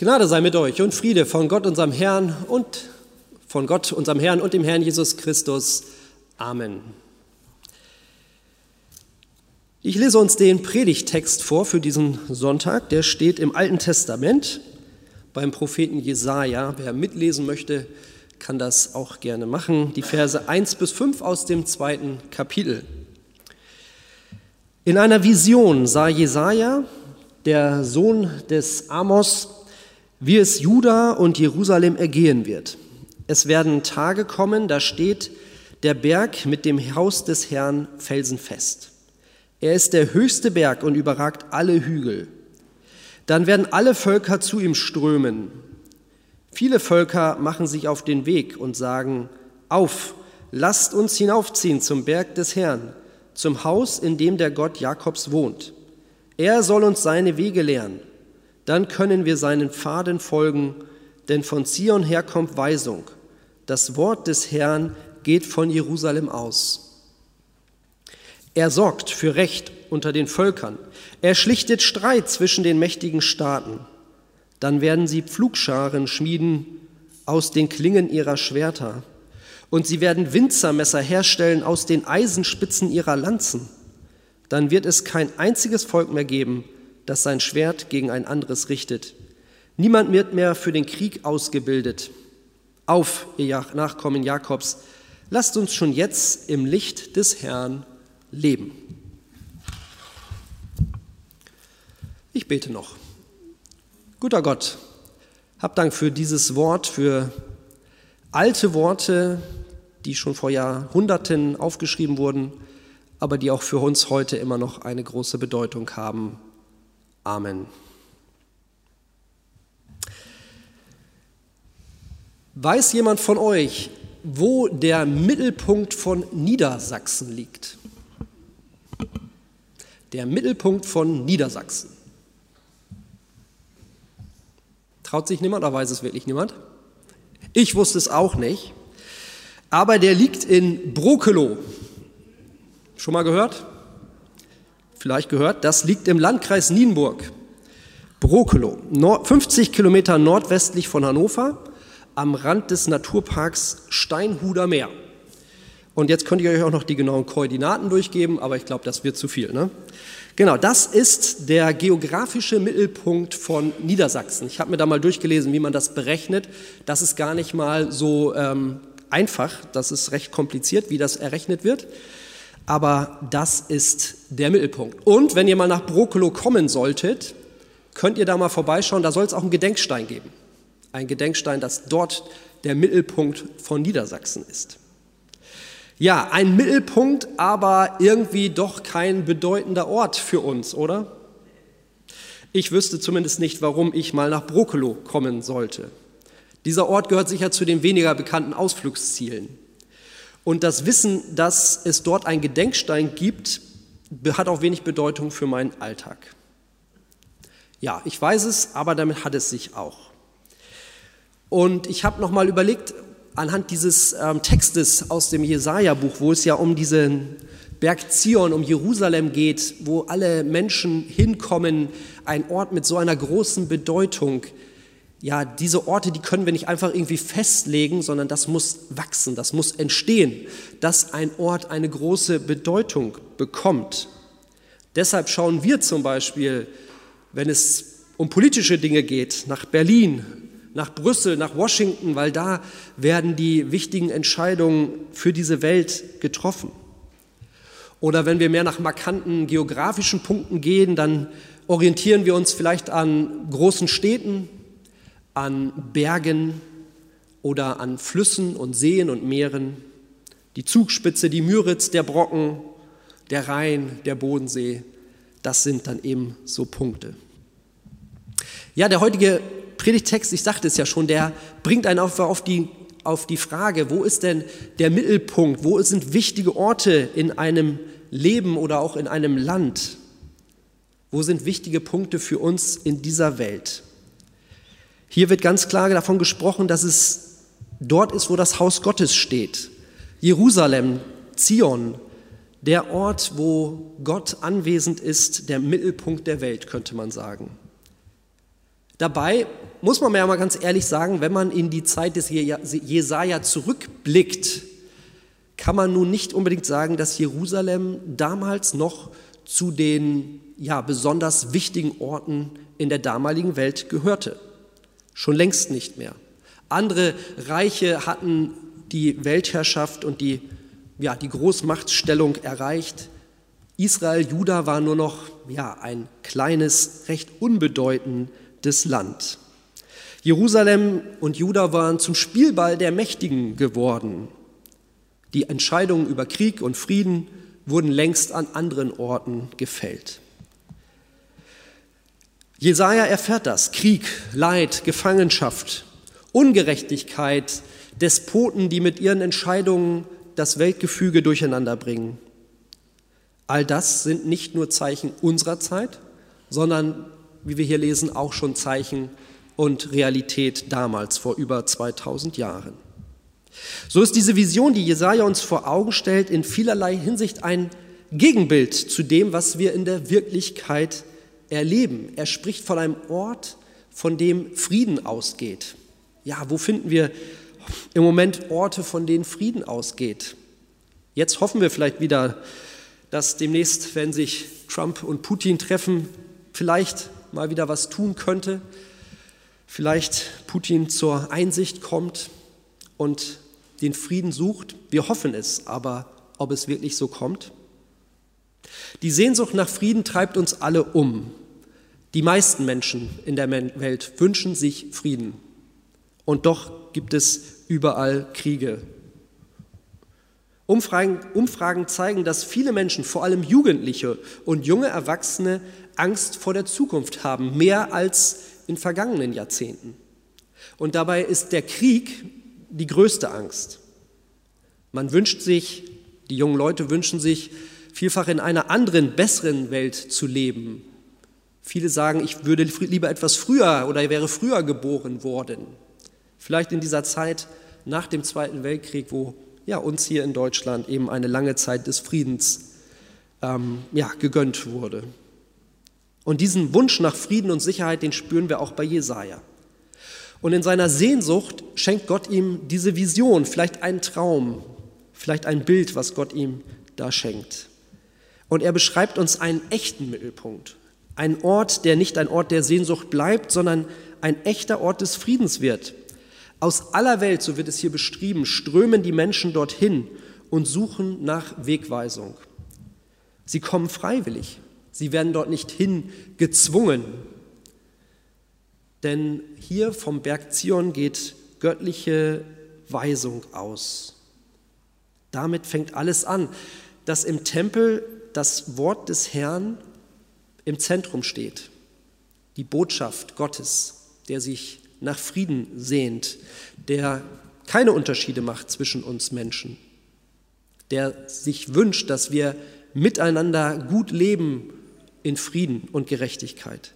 Gnade sei mit euch und Friede von Gott, unserem Herrn und dem Herrn Jesus Christus. Amen. Ich lese uns den Predigttext vor für diesen Sonntag. Der steht im Alten Testament beim Propheten Jesaja. Wer mitlesen möchte, kann das auch gerne machen. Die Verse 1-5 aus dem 2. Kapitel. In einer Vision sah Jesaja, der Sohn des Amos, wie es Juda und Jerusalem ergehen wird. Es werden Tage kommen, da steht der Berg mit dem Haus des Herrn felsenfest. Er ist der höchste Berg und überragt alle Hügel. Dann werden alle Völker zu ihm strömen. Viele Völker machen sich auf den Weg und sagen: Auf, lasst uns hinaufziehen zum Berg des Herrn, zum Haus, in dem der Gott Jakobs wohnt. Er soll uns seine Wege lehren. Dann können wir seinen Pfaden folgen, denn von Zion her kommt Weisung. Das Wort des Herrn geht von Jerusalem aus. Er sorgt für Recht unter den Völkern. Er schlichtet Streit zwischen den mächtigen Staaten. Dann werden sie Pflugscharen schmieden aus den Klingen ihrer Schwerter. Und sie werden Winzermesser herstellen aus den Eisenspitzen ihrer Lanzen. Dann wird es kein einziges Volk mehr geben, das sein Schwert gegen ein anderes richtet. Niemand wird mehr für den Krieg ausgebildet. Auf, ihr Nachkommen Jakobs, lasst uns schon jetzt im Licht des Herrn leben. Ich bete noch. Guter Gott, hab Dank für dieses Wort, für alte Worte, die schon vor Jahrhunderten aufgeschrieben wurden, aber die auch für uns heute immer noch eine große Bedeutung haben. Amen. Weiß jemand von euch, wo der Mittelpunkt von Niedersachsen liegt? Der Mittelpunkt von Niedersachsen. Traut sich niemand oder weiß es wirklich niemand? Ich wusste es auch nicht. Aber der liegt in Brokeloh. Schon mal gehört? Vielleicht gehört, das liegt im Landkreis Nienburg. Brokeloh, 50 Kilometer nordwestlich von Hannover, am Rand des Naturparks Steinhuder Meer. Und jetzt könnt ihr euch auch noch die genauen Koordinaten durchgeben, aber ich glaube, das wird zu viel, ne? Genau, das ist der geografische Mittelpunkt von Niedersachsen. Ich habe mir da mal durchgelesen, wie man das berechnet. Das ist gar nicht mal so einfach, das ist recht kompliziert, wie das errechnet wird. Aber das ist der Mittelpunkt. Und wenn ihr mal nach Brokeloh kommen solltet, könnt ihr da mal vorbeischauen, da soll es auch einen Gedenkstein geben. Ein Gedenkstein, dass dort der Mittelpunkt von Niedersachsen ist. Ja, ein Mittelpunkt, aber irgendwie doch kein bedeutender Ort für uns, oder? Ich wüsste zumindest nicht, warum ich mal nach Brokeloh kommen sollte. Dieser Ort gehört sicher zu den weniger bekannten Ausflugszielen. Und das Wissen, dass es dort einen Gedenkstein gibt, hat auch wenig Bedeutung für meinen Alltag. Ja, ich weiß es, aber damit hat es sich auch. Und ich habe nochmal überlegt, anhand dieses Textes aus dem Jesaja-Buch, wo es ja um diesen Berg Zion, um Jerusalem geht, wo alle Menschen hinkommen, ein Ort mit so einer großen Bedeutung. Ja, diese Orte, die können wir nicht einfach irgendwie festlegen, sondern das muss wachsen, das muss entstehen, dass ein Ort eine große Bedeutung bekommt. Deshalb schauen wir zum Beispiel, wenn es um politische Dinge geht, nach Berlin, nach Brüssel, nach Washington, weil da werden die wichtigen Entscheidungen für diese Welt getroffen. Oder wenn wir mehr nach markanten geografischen Punkten gehen, dann orientieren wir uns vielleicht an großen Städten, an Bergen oder an Flüssen und Seen und Meeren. Die Zugspitze, die Müritz, der Brocken, der Rhein, der Bodensee, das sind dann eben so Punkte. Ja, der heutige Predigttext, ich sagte es ja schon, der bringt einen auf die Frage, wo ist denn der Mittelpunkt, wo sind wichtige Orte in einem Leben oder auch in einem Land? Wo sind wichtige Punkte für uns in dieser Welt? Hier wird ganz klar davon gesprochen, dass es dort ist, wo das Haus Gottes steht. Jerusalem, Zion, der Ort, wo Gott anwesend ist, der Mittelpunkt der Welt, könnte man sagen. Dabei muss man ja mal ganz ehrlich sagen, wenn man in die Zeit des Jesaja zurückblickt, kann man nun nicht unbedingt sagen, dass Jerusalem damals noch zu den besonders wichtigen Orten in der damaligen Welt gehörte. Schon längst nicht mehr. Andere Reiche hatten die Weltherrschaft und die Großmachtstellung erreicht. Israel, Juda war nur noch ein kleines, recht unbedeutendes Land. Jerusalem und Juda waren zum Spielball der Mächtigen geworden. Die Entscheidungen über Krieg und Frieden wurden längst an anderen Orten gefällt. Jesaja erfährt das: Krieg, Leid, Gefangenschaft, Ungerechtigkeit, Despoten, die mit ihren Entscheidungen das Weltgefüge durcheinander bringen. All das sind nicht nur Zeichen unserer Zeit, sondern, wie wir hier lesen, auch schon Zeichen und Realität damals, vor über 2000 Jahren. So ist diese Vision, die Jesaja uns vor Augen stellt, in vielerlei Hinsicht ein Gegenbild zu dem, was wir in der Wirklichkeit erleben. Er spricht von einem Ort, von dem Frieden ausgeht. Ja, wo finden wir im Moment Orte, von denen Frieden ausgeht? Jetzt hoffen wir vielleicht wieder, dass demnächst, wenn sich Trump und Putin treffen, vielleicht mal wieder was tun könnte. Vielleicht Putin zur Einsicht kommt und den Frieden sucht. Wir hoffen es, aber ob es wirklich so kommt? Die Sehnsucht nach Frieden treibt uns alle um. Die meisten Menschen in der Welt wünschen sich Frieden. Und doch gibt es überall Kriege. Umfragen zeigen, dass viele Menschen, vor allem Jugendliche und junge Erwachsene, Angst vor der Zukunft haben, mehr als in vergangenen Jahrzehnten. Und dabei ist der Krieg die größte Angst. Die jungen Leute wünschen sich, vielfach in einer anderen, besseren Welt zu leben. Viele sagen, ich würde lieber etwas früher oder wäre früher geboren worden. Vielleicht in dieser Zeit nach dem Zweiten Weltkrieg, wo uns hier in Deutschland eben eine lange Zeit des Friedens gegönnt wurde. Und diesen Wunsch nach Frieden und Sicherheit, den spüren wir auch bei Jesaja. Und in seiner Sehnsucht schenkt Gott ihm diese Vision, vielleicht einen Traum, vielleicht ein Bild, was Gott ihm da schenkt. Und er beschreibt uns einen echten Mittelpunkt, einen Ort, der nicht ein Ort der Sehnsucht bleibt, sondern ein echter Ort des Friedens wird. Aus aller Welt, so wird es hier beschrieben, strömen die Menschen dorthin und suchen nach Wegweisung. Sie kommen freiwillig, sie werden dort nicht hingezwungen. Denn hier vom Berg Zion geht göttliche Weisung aus. Damit fängt alles an, dass im Tempel das Wort des Herrn im Zentrum steht. Die Botschaft Gottes, der sich nach Frieden sehnt, der keine Unterschiede macht zwischen uns Menschen, der sich wünscht, dass wir miteinander gut leben in Frieden und Gerechtigkeit.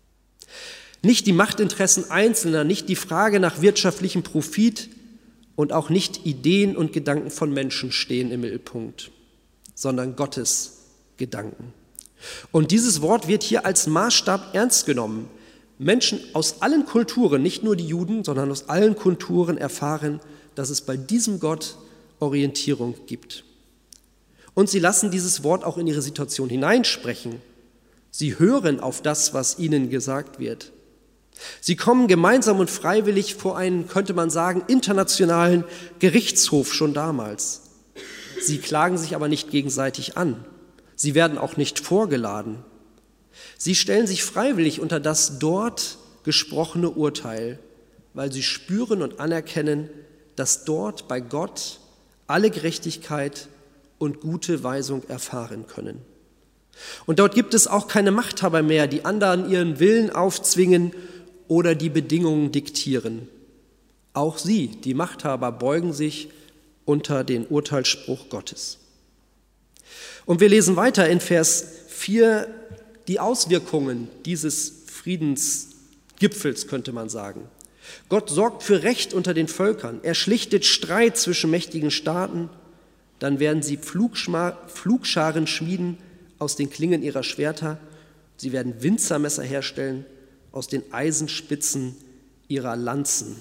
Nicht die Machtinteressen Einzelner, nicht die Frage nach wirtschaftlichem Profit und auch nicht Ideen und Gedanken von Menschen stehen im Mittelpunkt, sondern Gottes Gedanken. Und dieses Wort wird hier als Maßstab ernst genommen. Menschen aus allen Kulturen, nicht nur die Juden, sondern aus allen Kulturen erfahren, dass es bei diesem Gott Orientierung gibt. Und sie lassen dieses Wort auch in ihre Situation hineinsprechen. Sie hören auf das, was ihnen gesagt wird. Sie kommen gemeinsam und freiwillig vor einen, könnte man sagen, internationalen Gerichtshof schon damals. Sie klagen sich aber nicht gegenseitig an. Sie werden auch nicht vorgeladen. Sie stellen sich freiwillig unter das dort gesprochene Urteil, weil sie spüren und anerkennen, dass dort bei Gott alle Gerechtigkeit und gute Weisung erfahren können. Und dort gibt es auch keine Machthaber mehr, die anderen ihren Willen aufzwingen oder die Bedingungen diktieren. Auch sie, die Machthaber, beugen sich unter den Urteilsspruch Gottes. Und wir lesen weiter in Vers 4 die Auswirkungen dieses Friedensgipfels, könnte man sagen. Gott sorgt für Recht unter den Völkern. Er schlichtet Streit zwischen mächtigen Staaten. Dann werden sie Pflugscharen schmieden aus den Klingen ihrer Schwerter. Sie werden Winzermesser herstellen aus den Eisenspitzen ihrer Lanzen.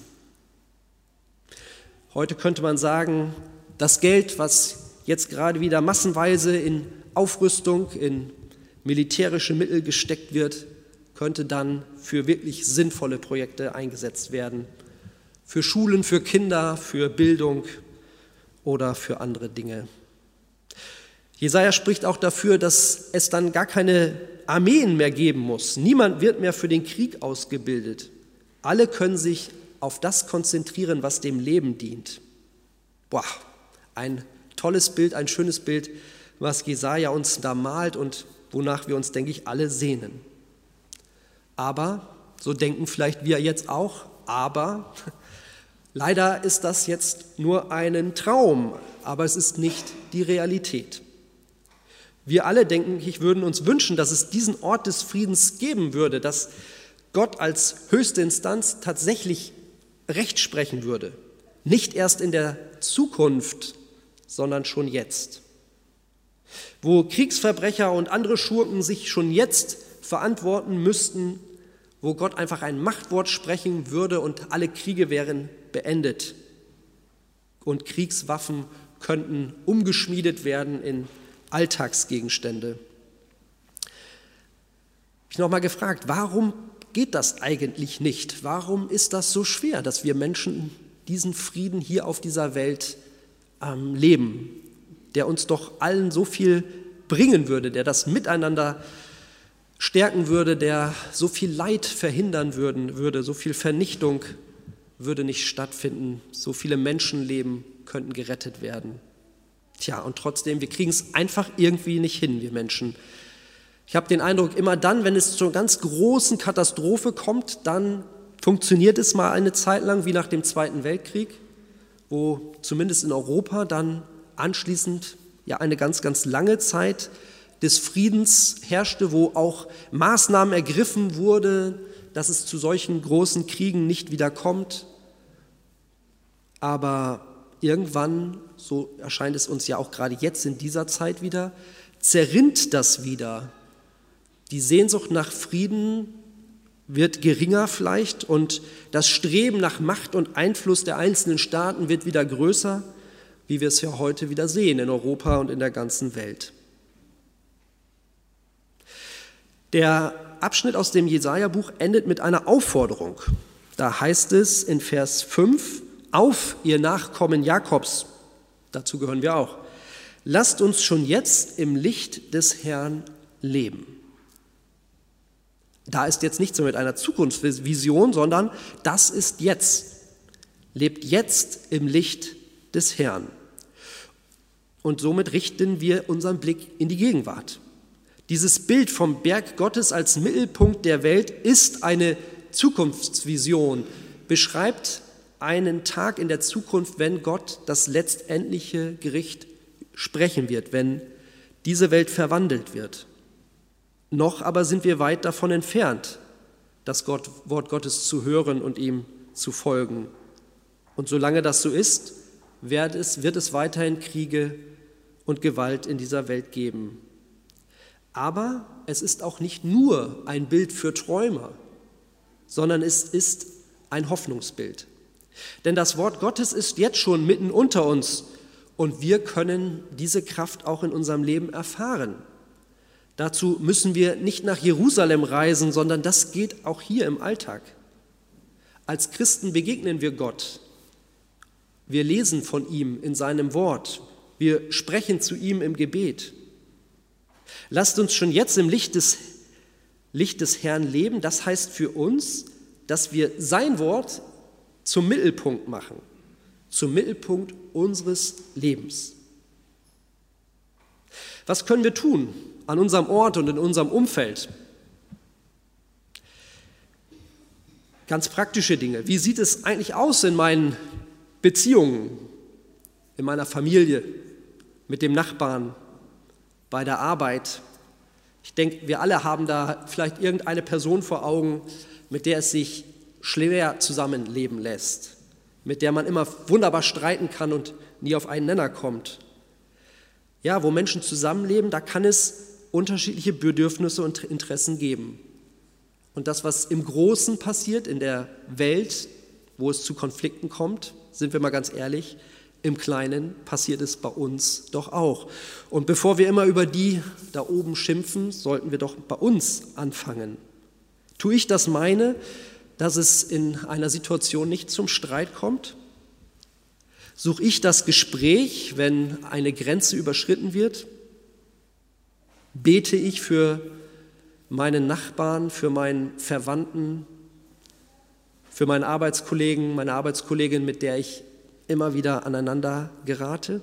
Heute könnte man sagen, das Geld, was jetzt gerade wieder massenweise in Aufrüstung, in militärische Mittel gesteckt wird, könnte dann für wirklich sinnvolle Projekte eingesetzt werden. Für Schulen, für Kinder, für Bildung oder für andere Dinge. Jesaja spricht auch dafür, dass es dann gar keine Armeen mehr geben muss. Niemand wird mehr für den Krieg ausgebildet. Alle können sich auf das konzentrieren, was dem Leben dient. Boah, ein tolles Bild, ein schönes Bild, was Jesaja uns da malt und wonach wir uns, denke ich, alle sehnen. Aber, so denken vielleicht wir jetzt auch, aber leider ist das jetzt nur ein Traum, aber es ist nicht die Realität. Wir alle, denke ich, würden uns wünschen, dass es diesen Ort des Friedens geben würde, dass Gott als höchste Instanz tatsächlich Recht sprechen würde. Nicht erst in der Zukunft, sondern schon jetzt. Wo Kriegsverbrecher und andere Schurken sich schon jetzt verantworten müssten, wo Gott einfach ein Machtwort sprechen würde und alle Kriege wären beendet. Und Kriegswaffen könnten umgeschmiedet werden in Alltagsgegenstände. Ich habe nochmal gefragt, warum geht das eigentlich nicht? Warum ist das so schwer, dass wir Menschen diesen Frieden hier auf dieser Welt leben, der uns doch allen so viel bringen würde, der das Miteinander stärken würde, der so viel Leid verhindern würde, so viel Vernichtung würde nicht stattfinden, so viele Menschenleben könnten gerettet werden. Tja, und trotzdem, wir kriegen es einfach irgendwie nicht hin, wir Menschen. Ich habe den Eindruck, immer dann, wenn es zu einer ganz großen Katastrophe kommt, dann funktioniert es mal eine Zeit lang, wie nach dem Zweiten Weltkrieg, wo zumindest in Europa dann anschließend ja eine ganz, ganz lange Zeit des Friedens herrschte, wo auch Maßnahmen ergriffen wurden, dass es zu solchen großen Kriegen nicht wieder kommt. Aber irgendwann, so erscheint es uns ja auch gerade jetzt in dieser Zeit wieder, zerrinnt das wieder. Die Sehnsucht nach Frieden wird geringer vielleicht und das Streben nach Macht und Einfluss der einzelnen Staaten wird wieder größer, wie wir es ja heute wieder sehen in Europa und in der ganzen Welt. Der Abschnitt aus dem Jesaja-Buch endet mit einer Aufforderung. Da heißt es in Vers 5, auf, ihr Nachkommen Jakobs, dazu gehören wir auch, lasst uns schon jetzt im Licht des Herrn leben. Da ist jetzt nicht so mit einer Zukunftsvision, sondern das ist jetzt. Lebt jetzt im Licht des Herrn. Und somit richten wir unseren Blick in die Gegenwart. Dieses Bild vom Berg Gottes als Mittelpunkt der Welt ist eine Zukunftsvision, beschreibt einen Tag in der Zukunft, wenn Gott das letztendliche Gericht sprechen wird, wenn diese Welt verwandelt wird. Noch aber sind wir weit davon entfernt, das Wort Gottes zu hören und ihm zu folgen. Und solange das so ist, wird es weiterhin Kriege und Gewalt in dieser Welt geben. Aber es ist auch nicht nur ein Bild für Träumer, sondern es ist ein Hoffnungsbild. Denn das Wort Gottes ist jetzt schon mitten unter uns und wir können diese Kraft auch in unserem Leben erfahren. Dazu müssen wir nicht nach Jerusalem reisen, sondern das geht auch hier im Alltag. Als Christen begegnen wir Gott. Wir lesen von ihm in seinem Wort. Wir sprechen zu ihm im Gebet. Lasst uns schon jetzt im Licht des Herrn leben. Das heißt für uns, dass wir sein Wort zum Mittelpunkt machen, zum Mittelpunkt unseres Lebens. Was können wir tun an unserem Ort und in unserem Umfeld? Ganz praktische Dinge. Wie sieht es eigentlich aus in meinen Beziehungen, in meiner Familie, mit dem Nachbarn, bei der Arbeit? Ich denke, wir alle haben da vielleicht irgendeine Person vor Augen, mit der es sich schwer zusammenleben lässt, mit der man immer wunderbar streiten kann und nie auf einen Nenner kommt. Ja, wo Menschen zusammenleben, da kann es unterschiedliche Bedürfnisse und Interessen geben. Und das, was im Großen passiert in der Welt, wo es zu Konflikten kommt, sind wir mal ganz ehrlich, im Kleinen passiert es bei uns doch auch. Und bevor wir immer über die da oben schimpfen, sollten wir doch bei uns anfangen. Tue ich das meine, dass es in einer Situation nicht zum Streit kommt? Suche ich das Gespräch, wenn eine Grenze überschritten wird? Bete ich für meinen Nachbarn, für meinen Verwandten, für meinen Arbeitskollegen, meine Arbeitskollegin, mit der ich immer wieder aneinander gerate?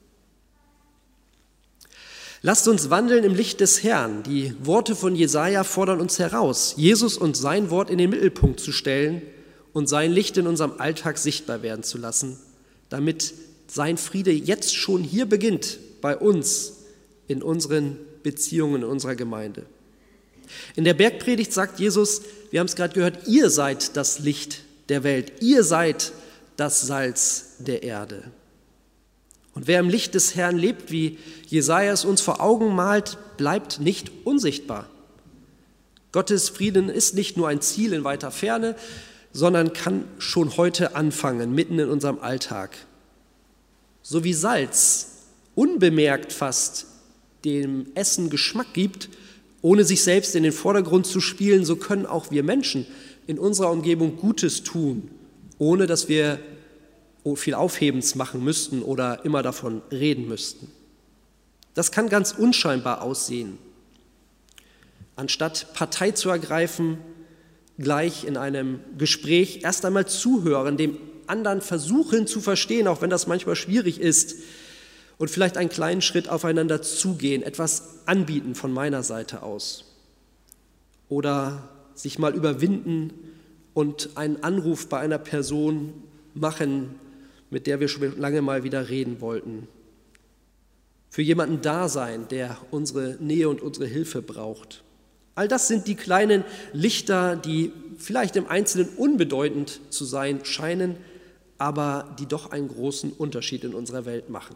Lasst uns wandeln im Licht des Herrn. Die Worte von Jesaja fordern uns heraus, Jesus und sein Wort in den Mittelpunkt zu stellen und sein Licht in unserem Alltag sichtbar werden zu lassen, damit sein Friede jetzt schon hier beginnt, bei uns, in unseren Beziehungen, in unserer Gemeinde. In der Bergpredigt sagt Jesus, wir haben es gerade gehört, ihr seid das Licht der Welt, ihr seid das Salz der Erde. Und wer im Licht des Herrn lebt, wie Jesaja es uns vor Augen malt, bleibt nicht unsichtbar. Gottes Frieden ist nicht nur ein Ziel in weiter Ferne, sondern kann schon heute anfangen, mitten in unserem Alltag. So wie Salz unbemerkt fast dem Essen Geschmack gibt, ohne sich selbst in den Vordergrund zu spielen, so können auch wir Menschen in unserer Umgebung Gutes tun, ohne dass wir viel Aufhebens machen müssten oder immer davon reden müssten. Das kann ganz unscheinbar aussehen. Anstatt Partei zu ergreifen, gleich in einem Gespräch erst einmal zuhören, dem anderen versuchen zu verstehen, auch wenn das manchmal schwierig ist, und vielleicht einen kleinen Schritt aufeinander zugehen, etwas anbieten von meiner Seite aus. Oder sich mal überwinden und einen Anruf bei einer Person machen, mit der wir schon lange mal wieder reden wollten. Für jemanden da sein, der unsere Nähe und unsere Hilfe braucht. All das sind die kleinen Lichter, die vielleicht im Einzelnen unbedeutend zu sein scheinen, aber die doch einen großen Unterschied in unserer Welt machen.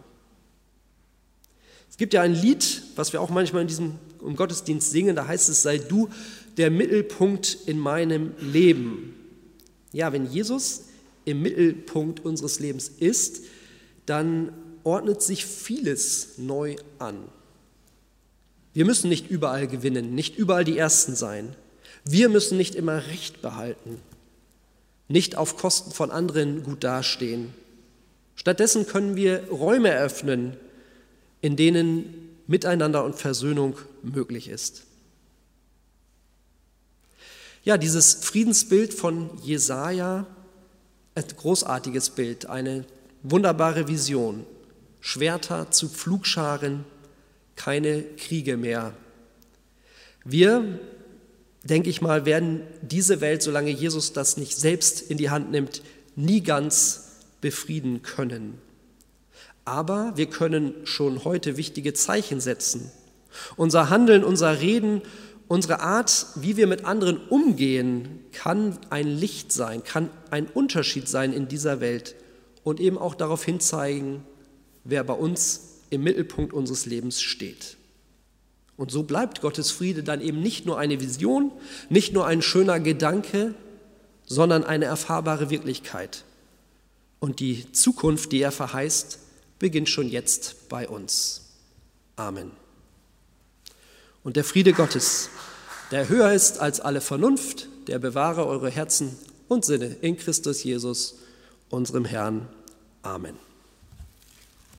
Es gibt ja ein Lied, was wir auch manchmal im Gottesdienst singen, da heißt es, sei du der Mittelpunkt in meinem Leben. Ja, wenn Jesus im Mittelpunkt unseres Lebens ist, dann ordnet sich vieles neu an. Wir müssen nicht überall gewinnen, nicht überall die Ersten sein. Wir müssen nicht immer Recht behalten, nicht auf Kosten von anderen gut dastehen. Stattdessen können wir Räume eröffnen, in denen Miteinander und Versöhnung möglich ist. Ja, dieses Friedensbild von Jesaja, ein großartiges Bild, eine wunderbare Vision. Schwerter zu Pflugscharen, keine Kriege mehr. Wir, denke ich mal, werden diese Welt, solange Jesus das nicht selbst in die Hand nimmt, nie ganz befrieden können. Aber wir können schon heute wichtige Zeichen setzen. Unser Handeln, unser Reden, unsere Art, wie wir mit anderen umgehen, kann ein Licht sein, kann ein Unterschied sein in dieser Welt und eben auch darauf hinzeigen, wer bei uns im Mittelpunkt unseres Lebens steht. Und so bleibt Gottes Friede dann eben nicht nur eine Vision, nicht nur ein schöner Gedanke, sondern eine erfahrbare Wirklichkeit. Und die Zukunft, die er verheißt, beginnt schon jetzt bei uns. Amen. Und der Friede Gottes, der höher ist als alle Vernunft, der bewahre eure Herzen und Sinne in Christus Jesus, unserem Herrn. Amen.